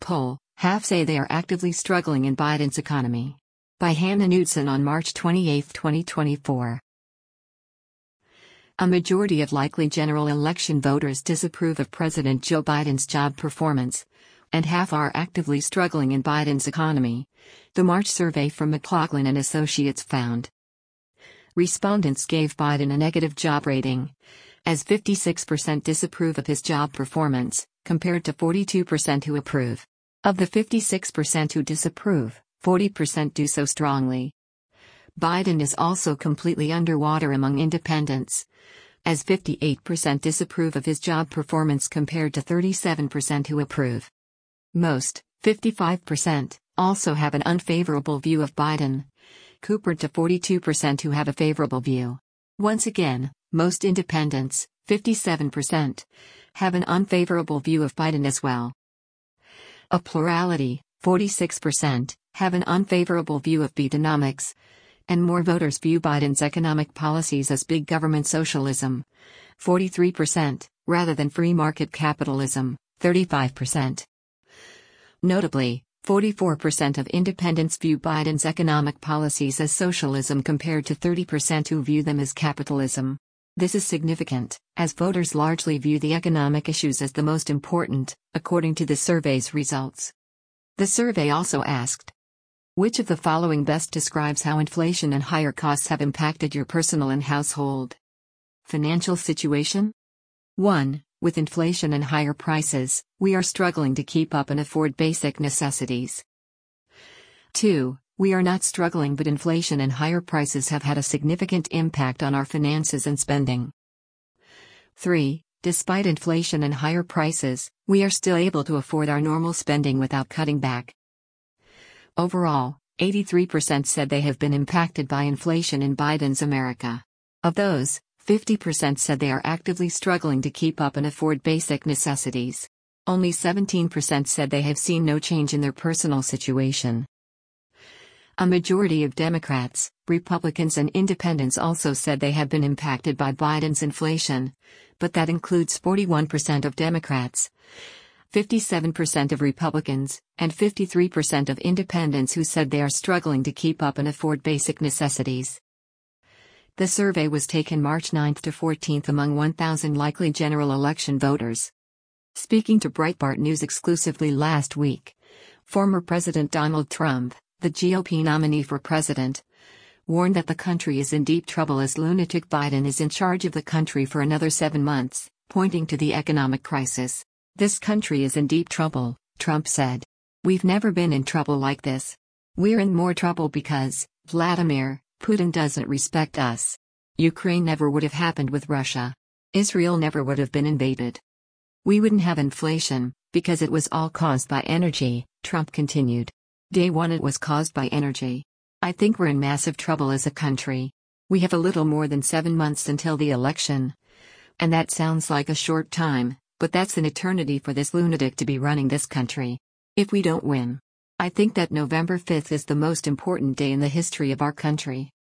poll, half say they are actively struggling in Biden's economy. By Hannah Knudsen on March 28, 2024. A majority of likely general election voters disapprove of President Joe Biden's job performance, and half are actively struggling in Biden's economy, the March survey from McLaughlin and Associates found. Respondents gave Biden a negative job rating, as 56% disapprove of his job performance, compared to 42% who approve. Of the 56% who disapprove, 40% do so strongly. Biden is also completely underwater among independents, as 58% disapprove of his job performance compared to 37% who approve. Most, 55%, also have an unfavorable view of Biden, compared to 42% who have a favorable view. Once again, most independents, 57%, have an unfavorable view of Biden as well. A plurality, 46%, have an unfavorable view of Bidenomics, and more voters view Biden's economic policies as big government socialism, 43%, rather than free market capitalism, 35%. Notably, 44% of independents view Biden's economic policies as socialism compared to 30% who view them as capitalism. This is significant, as voters largely view the economic issues as the most important, according to the survey's results. The survey also asked, which of the following best describes how inflation and higher costs have impacted your personal and household financial situation? 1. With inflation and higher prices, we are struggling to keep up and afford basic necessities. 2. We are not struggling, but inflation and higher prices have had a significant impact on our finances and spending. 3. Despite inflation and higher prices, we are still able to afford our normal spending without cutting back. Overall, 83% said they have been impacted by inflation in Biden's America. Of those, 50% said they are actively struggling to keep up and afford basic necessities. Only 17% said they have seen no change in their personal situation. A majority of Democrats, Republicans and Independents also said they have been impacted by Biden's inflation, but that includes 41% of Democrats, 57% of Republicans, and 53% of Independents who said they are struggling to keep up and afford basic necessities. The survey was taken March 9 to 14 among 1,000 likely general election voters. Speaking to Breitbart News exclusively last week, former President Donald Trump, the GOP nominee for president, warned that the country is in deep trouble as lunatic Biden is in charge of the country for another 7 months, pointing to the economic crisis. This country is in deep trouble, Trump said. We've never been in trouble like this. We're in more trouble because Vladimir Putin doesn't respect us. Ukraine never would have happened with Russia. Israel never would have been invaded. We wouldn't have inflation, because it was all caused by energy, Trump continued. Day one it was caused by energy. I think we're in massive trouble as a country. We have a little more than 7 months until the election. And that sounds like a short time, but that's an eternity for this lunatic to be running this country. If we don't win, I think that November 5th is the most important day in the history of our country.